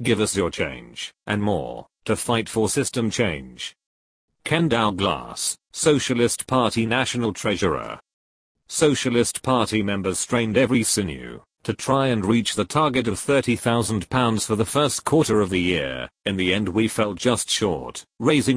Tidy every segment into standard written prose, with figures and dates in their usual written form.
Give us your change, and more, to fight for system change. Ken Douglas, Socialist Party National Treasurer. Socialist Party members strained every sinew to try and reach the target of £30,000 for the first quarter of the year. In the end we fell just short, raising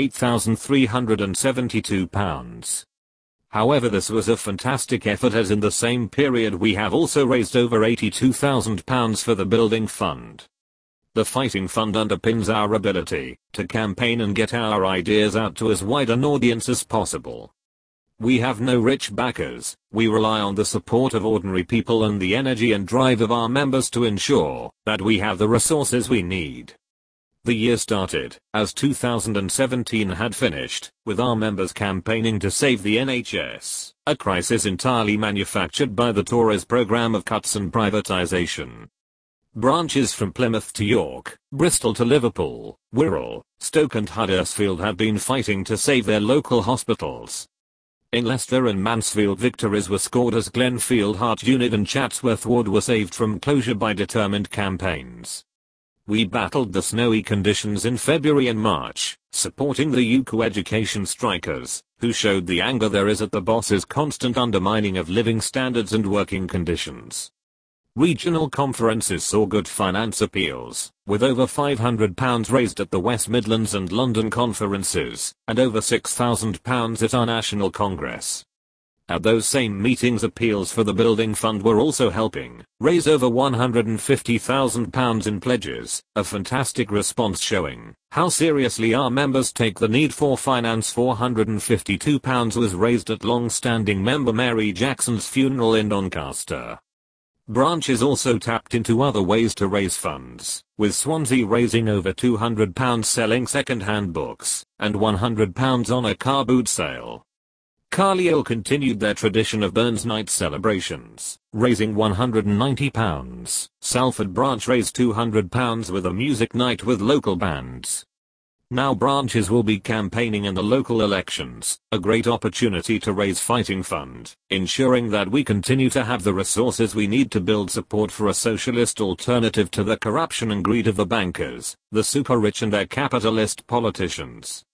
£28,372. However, this was a fantastic effort, as in the same period we have also raised over £82,000 for the building fund. The Fighting Fund underpins our ability to campaign and get our ideas out to as wide an audience as possible. We have no rich backers, we rely on the support of ordinary people and the energy and drive of our members to ensure that we have the resources we need. The year started, as 2017 had finished, with our members campaigning to save the NHS, a crisis entirely manufactured by the Tories' programme of cuts and privatisation. Branches from Plymouth to York, Bristol to Liverpool, Wirral, Stoke and Huddersfield have been fighting to save their local hospitals. In Leicester and Mansfield victories were scored as Glenfield Heart Unit and Chatsworth Ward were saved from closure by determined campaigns. We battled the snowy conditions in February and March, supporting the UCO education strikers, who showed the anger there is at the boss's constant undermining of living standards and working conditions. Regional conferences saw good finance appeals, with over £500 raised at the West Midlands and London conferences, and over £6,000 at our National Congress. At those same meetings, appeals for the Building Fund were also helping raise over £150,000 in pledges, a fantastic response showing how seriously our members take the need for finance. £452 was raised at long-standing member Mary Jackson's funeral in Doncaster. Branches also tapped into other ways to raise funds, with Swansea raising over £200 selling second-hand books, and £100 on a car boot sale. Carlisle continued their tradition of Burns Night celebrations, raising £190. Salford branch raised £200 with a music night with local bands. Now branches will be campaigning in the local elections, a great opportunity to raise Fighting Fund, ensuring that we continue to have the resources we need to build support for a socialist alternative to the corruption and greed of the bankers, the super rich and their capitalist politicians.